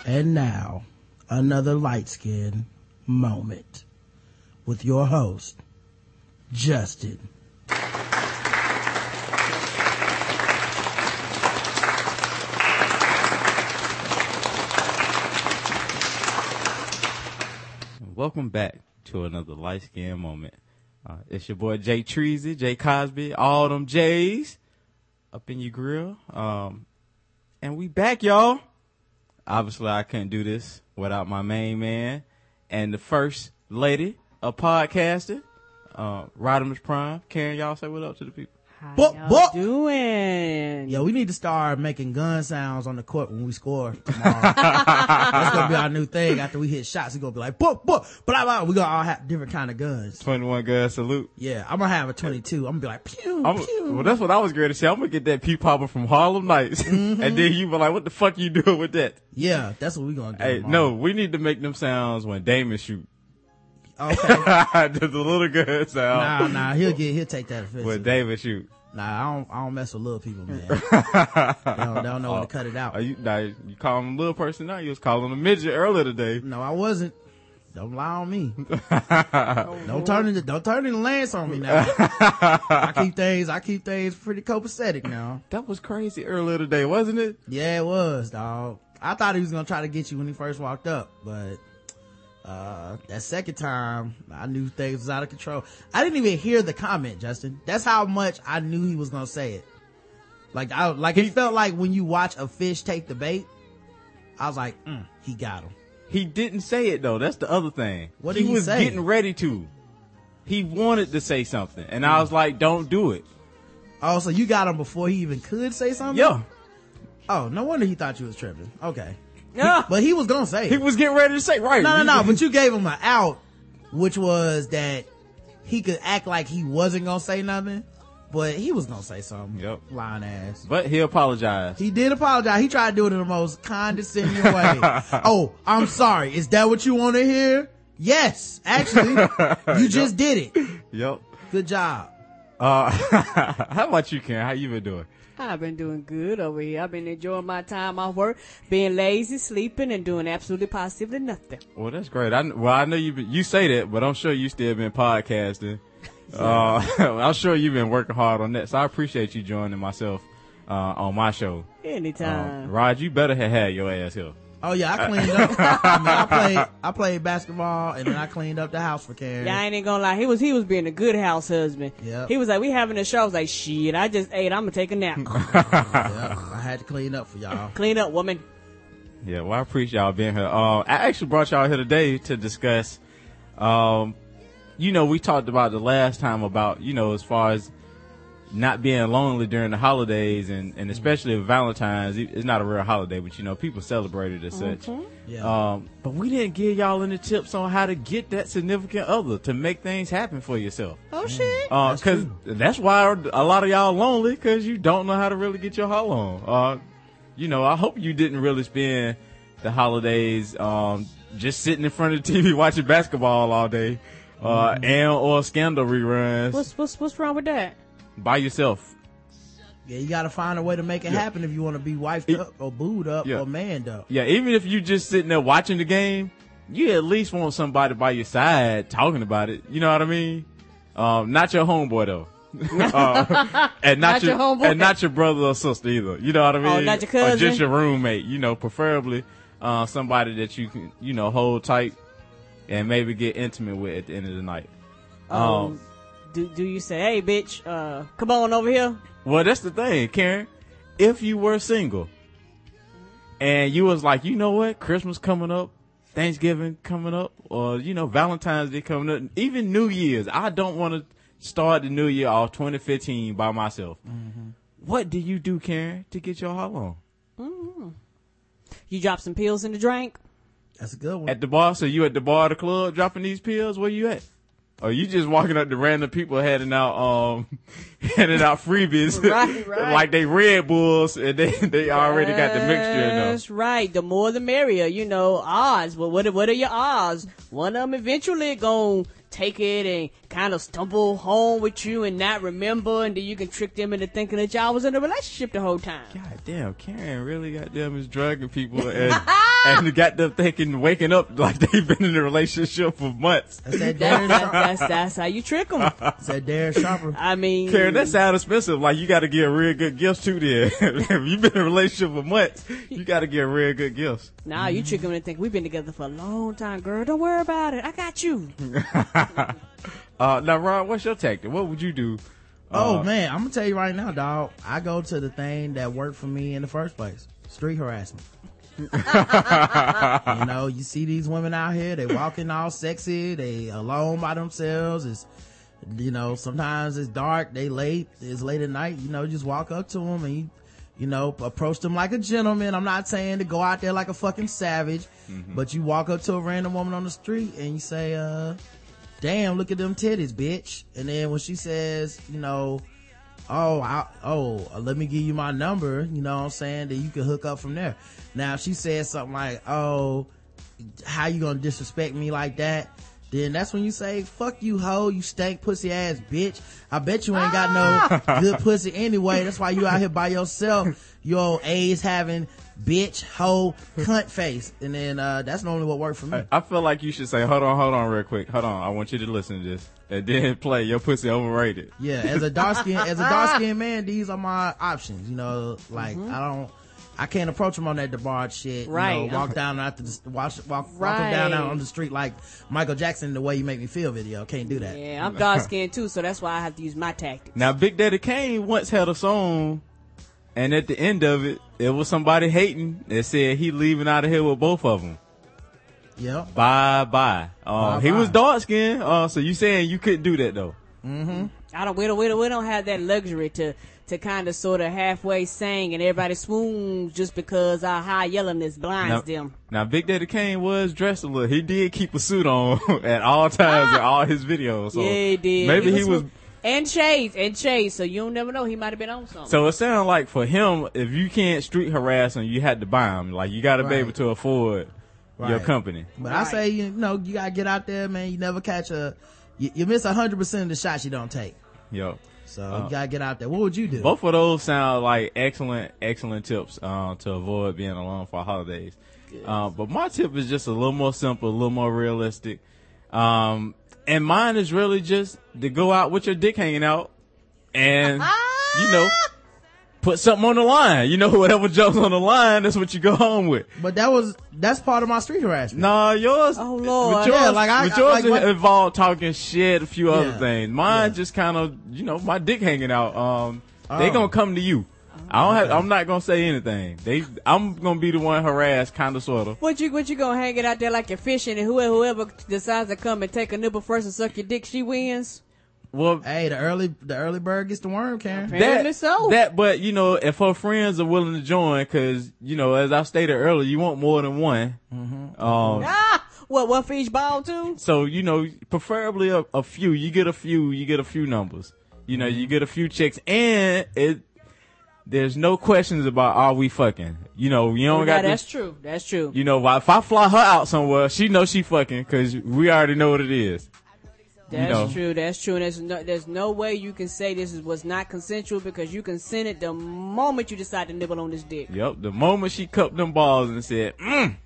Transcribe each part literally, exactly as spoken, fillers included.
And now, another light skin moment with your host, Justin. Welcome back to another light skin moment. Uh, it's your boy Jay Treasy, Jay Cosby, all them J's up in your grill. Um, and we back, y'all. Obviously, I couldn't do this without my main man and the first lady of podcasting, uh, Rodimus Prime. Karen, y'all say what up to the people. How Boop, y'all boop. doing? Yeah, we need to start making gun sounds on the court when we score tomorrow. That's gonna be our new thing. After we hit shots, it's gonna be like, boop, boop, blah, blah. We gonna all have different kind of guns. twenty-one gun salute. Yeah, I'm gonna have a twenty-two. I'm gonna be like, pew, I'm, pew. well, that's what I was going to say. I'm going to get that pew popper from Harlem Nights. Mm-hmm. And then you be like, what the fuck you doing with that? Yeah, that's what we gonna do. Hey, tomorrow. no, we need to make them sounds when Damon shoot. Okay. Just a little good sound. Nah, nah, he'll get, he'll take that offensive. When David shoot. Nah, I don't, I don't mess with little people, man. they, don't, they don't know when to cut it out. Are you, now, you call him a little person now? You was calling him a midget earlier today. No, I wasn't. Don't lie on me. don't turn into, don't turn into Lance on me now. I keep things, I keep things pretty copacetic now. That was crazy earlier today, wasn't it? Yeah, it was, dog. I thought he was gonna try to get you when he first walked up, but uh that second time I knew things was out of control. I didn't even hear the comment, Justin. That's how much I knew he was gonna say it. Like I like it felt like when you watch a fish take the bait. I was like, mm, he got him. He didn't say it though. That's the other thing. What did he he was say? getting ready to. He wanted to say something, and I was like, "Don't do it." Oh, so you got him before he even could say something? Yeah, Oh, no wonder he thought you was tripping. Okay. Yeah. But he was gonna say it. he was getting ready to say right. No, no, no. But you gave him an out, which was that he could act like he wasn't gonna say nothing, but he was gonna say something. Yep. Lying ass. But he apologized. He did apologize. He tried to do it in the most condescending way. Oh, I'm sorry. Is that what you want to hear? Yes, actually, you just did it. Yep. Good job. Uh, how about you, Karen? How you been doing? I've been doing good over here. I've been enjoying my time off work, being lazy, sleeping, and doing absolutely positively nothing. Well, that's great. I well, I know you been, you say that, but I'm sure you still been podcasting. Uh, I'm sure you've been working hard on that. So I appreciate you joining myself uh, on my show. Anytime. Um, Rod, you better have had your ass here. Oh yeah, I cleaned up. I, mean, I played. I played basketball, and then I cleaned up the house for Karen. Yeah, I ain't even gonna lie. He was he was being a good house husband. Yep. He was like, we having a show. I was like, shit, I just ate. I'm gonna take a nap. Yeah, I had to clean up for y'all. Clean up, woman. Yeah, well, I appreciate y'all being here. Uh, I actually brought y'all here today to discuss, um, you know, we talked about the last time about, you know, as far as not being lonely during the holidays and, and especially Valentine's. It's not a real holiday, but, you know, people celebrate it as such. Yeah. Um, but we didn't give y'all any tips on how to get that significant other to make things happen for yourself. Oh, shit. Uh, That's cause true. that's why a lot of y'all lonely, cause you don't know how to really get your haul on. Uh, you know, I hope you didn't really spend the holidays, um, just sitting in front of the T V watching basketball all day, uh, Mm-hmm. and or scandal reruns What's what's what's wrong with that? by yourself. Yeah, you gotta find a way to make it Yeah. happen if you want to be wifed It- up or booed up Yeah. or manned up. Yeah, even if you just sitting there watching the game, you at least want somebody by your side talking about it. You know what I mean? Um, not your homeboy though. uh, and not, Not your, your homeboy. and not your brother or sister either. You know what I mean? Oh, not your Or just cousin? your roommate. You know, preferably uh, somebody that you can, you know, hold tight and maybe get intimate with at the end of the night. Um, Um, do do you say, hey, bitch, uh, come on over here? Well, that's the thing, Karen. If you were single and you was like, you know what, Christmas coming up, Thanksgiving coming up, or, you know, Valentine's Day coming up, even New Year's, I don't want to start the new year off twenty fifteen by myself. Mm-hmm. What do you do, Karen, to get your haul on? Mm-hmm. You drop some pills in the drink? That's a good one. At the bar? So you at the bar or the club dropping these pills? Where you at? Or you just walking up to random people handing out um handing out freebies Right, right. like they Red Bulls and they they already got the mixture in them. That's right. The more the merrier. You know, odds. Well, what are, what are your odds? One of them eventually gonna take it and kind of stumble home with you and not remember, and then you can trick them into thinking that y'all was in a relationship the whole time. God damn, Karen really goddamn is drugging people and, and got them thinking, waking up like they've been in a relationship for months. That's that That, Darren that, Sharper. that's, that's how you trick them. That's that Darren Sharper. I mean, Karen, that sounds expensive. Like, you gotta get real good gifts too there. If you've been in a relationship for months, you gotta get real good gifts. nah, you trick them into think we've been together for a long time, girl. Don't worry about it. I got you. uh, now, Ron, what's your tactic? What would you do? Oh Uh, man, I'm gonna tell you right now, dog. I go to the thing that worked for me in the first place: street harassment. You know, you see these women out here, they walking all sexy, they alone by themselves. It's, you know, sometimes it's dark, they late, it's late at night. You know, you just walk up to them and you, you know, approach them like a gentleman. I'm not saying to go out there like a fucking savage, mm-hmm. but you walk up to a random woman on the street and you say, uh, damn, look at them titties, bitch. And then when she says, you know, oh, I, oh, uh, let me give you my number, you know what I'm saying, that you can hook up from there. Now, if she says something like, oh, how you gonna disrespect me like that? Then that's when you say, fuck you, hoe, you stank pussy ass bitch. I bet you ain't got no good pussy anyway. That's why you out here by yourself, you old AIDS having bitch, hoe, cunt face. And then, uh, that's normally what worked for me. I, I feel like you should say, hold on, hold on real quick. Hold on. I want you to listen to this. And then play your pussy overrated. Yeah, as a dark skin, as a dark skinned man, these are my options. You know, like mm-hmm. I don't, I can't approach them on that debauched shit. Right. You know, walk down after the, walk, walk, right. walk them down out on the street like Michael Jackson, The Way You Make Me Feel video. Can't do that. Yeah, I'm dark skinned too, so that's why I have to use my tactics. Now, Big Daddy Kane once had a song, and at the end of it, it was somebody hating that said he leaving out of here with both of them. Yep. Bye bye. Uh, bye he bye. was dark skinned, uh, so you saying you couldn't do that though? Mm-hmm. I don't. We don't. We don't, we don't have that luxury to to kind of sort of halfway sing and everybody swoons just because our high yellowness blinds Now, them. now, Big Daddy Kane was dressed a little. He did keep a suit on at all times in all his videos. So Yeah, he did. Maybe He he was was. And shades, and shades, so you don't never know. He might have been on something. So it sounds like for him, if you can't street harass him, you had to buy him. Like, you got to be Right. able to afford your Right. company. But Right. I say, you know, you gotta get out there, man. You never catch a, you, you miss a hundred percent of the shots you don't take. Yo. So Uh, you gotta get out there. What would you do? Both of those sound like excellent, excellent tips uh, to avoid being alone for holidays. Uh, but my tip is just a little more simple, a little more realistic. Um, and mine is really just to go out with your dick hanging out and, you know, put something on the line. You know, whatever jumps on the line, that's what you go home with. But that was, that's part of my street harassment. Nah, yours. Oh, Lord. With yours, Yeah, like, I- with yours I- like, what- involved talking shit, a few other Yeah. things. Mine Yeah. just kind of, you know, my dick hanging out. Um, they Oh. gonna come to you. I don't have. I'm not gonna say anything. They. I'm gonna be the one harassed, kind of, sort of. What you what you gonna hang it out there like you're fishing, and whoever whoever decides to come and take a nibble first and suck your dick, she wins. Well, Hey, the early, the early bird gets the worm, Karen. Apparently so. That, but you know, if her friends are willing to join, because you know, as I stated earlier, you want more than one. Mm-hmm. Um, Ah, what one for each ball too? so you know, preferably a, a few. You get a few. You get a few numbers. You know, you get a few chicks, and it. There's no questions about are we fucking. You know, you don't Oh, got. yeah, to, that's true. That's true. You know, if I fly her out somewhere, she knows she fucking because we already know what it is. That's know. true. That's true. And there's no, there's no way you can say this is, was not consensual because you consent it the moment you decide to nibble on this dick. Yep. The moment she cupped them balls and said, mm,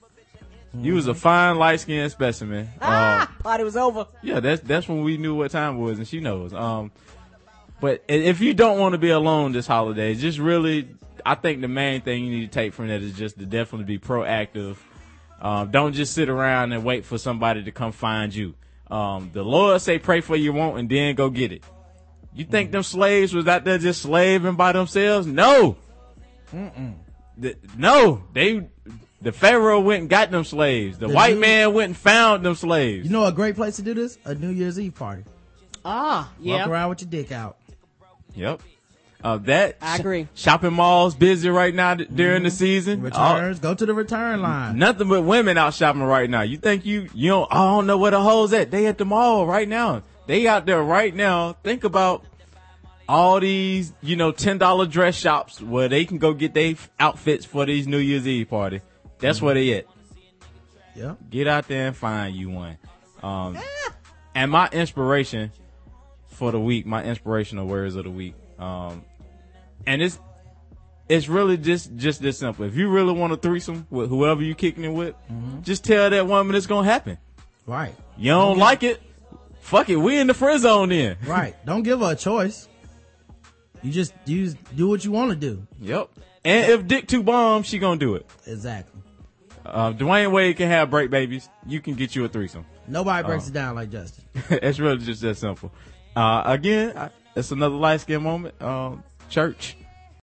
you was a fine light skinned specimen. Ah, Um, party was over. yeah, that's that's when we knew what time it was, and she knows. Um, but i- if you don't want to be alone this holiday, just really, I think the main thing you need to take from that is just to definitely be proactive. Um, don't just sit around and wait for somebody to come find you. Um, the Lord say pray for your want and then go get it. You think them slaves was out there just slaving by themselves? No. Mm-mm. The, no, they, the Pharaoh went and got them slaves. The, The white new- man went and found them slaves. You know a great place to do this? A New Year's Eve party. Ah, yeah. Walk around with your dick out. Yep. Uh, that I agree. shopping malls busy right now d- during the season. Returns. Go to the return Uh, line. nothing but women out shopping right now. You think you, you don't, I don't know where the hoes at. They at the mall right now. They out there right now. Think about all these, you know, ten dollar dress shops where they can go get their outfits for these New Year's Eve party. That's where they at. Yep. Get out there and find you one. Um, And my inspiration for the week, my inspirational words of the week, um, and it's it's really just just this simple. If you really want a threesome with whoever you kicking it with, mm-hmm. just tell that woman it's gonna happen. Right. You don't, don't like it? Fuck it. We in the friend zone then. Right. Don't give her a choice. You just you just do what you want to do. Yep. And if dick too bomb, she gonna do it. Exactly. Uh, Dwayne Wade can have break babies. You can get you a threesome. Nobody breaks uh, it down like Justin. It's really just that simple. Uh, again, I, it's another light skin moment. Um, church.